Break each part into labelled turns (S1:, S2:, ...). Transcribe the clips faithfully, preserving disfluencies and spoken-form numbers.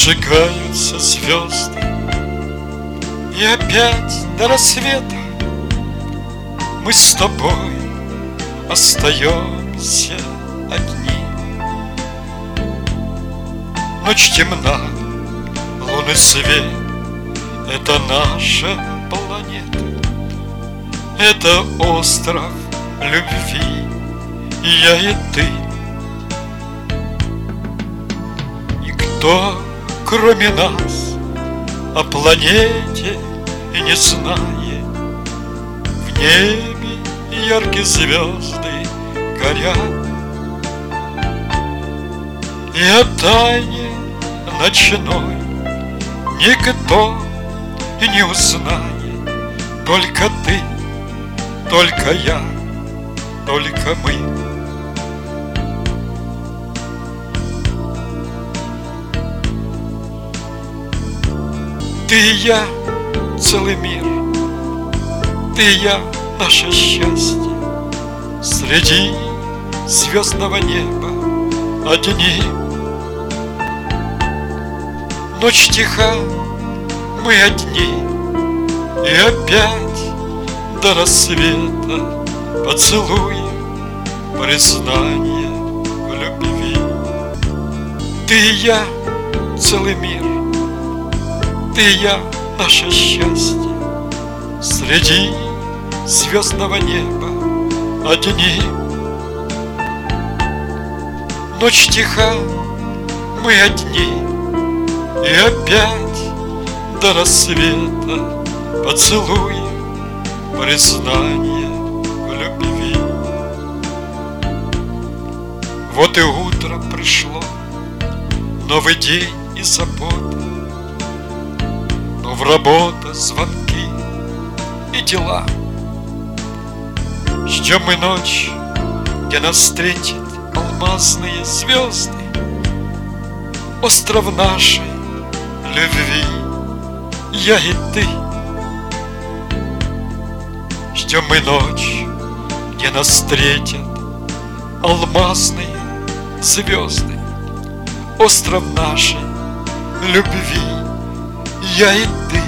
S1: Зажигаются звезды, и опять до рассвета мы с тобой остаемся одни. Ночь темна, лунный свет — это наша планета, это остров любви, я и ты. Никто, кроме нас, о планете и не знает. В небе яркие звезды горят, и о тайне ночной никто и не узнает. Только ты, только я, только мы. Ты и я — целый мир, ты и я — наше счастье. Среди звездного неба одни. Ночь тиха, мы одни, и опять до рассвета поцелуи, признание в любви. Ты и я — целый мир, ты и я — наше счастье. Среди звездного неба одни. Ночь тиха, мы одни, и опять до рассвета поцелуи, признание в любви. Вот и утро пришло, новый день и забота. Но в работа, звонки и дела. Ждем мы ночь, где нас встретят алмазные звезды, остров нашей любви, я и ты. Ждем мы ночь, где нас встретят алмазные звезды, остров нашей любви, я и ты.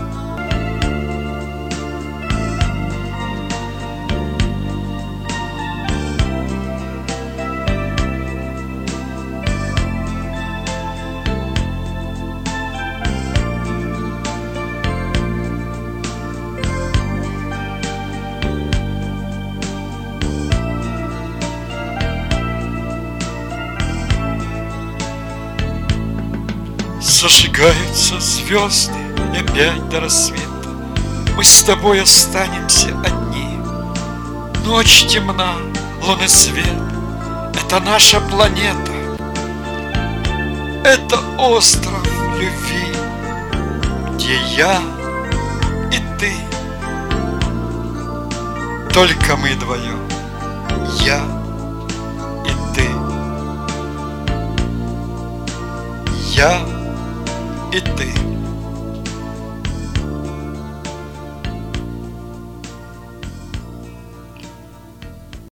S1: Зажигаются звезды, и опять до рассвета мы с тобой останемся одни. Ночь темна, лунный свет — это наша планета, это остров любви, где я и ты. Только мы вдвоем, я и ты. Я и ты.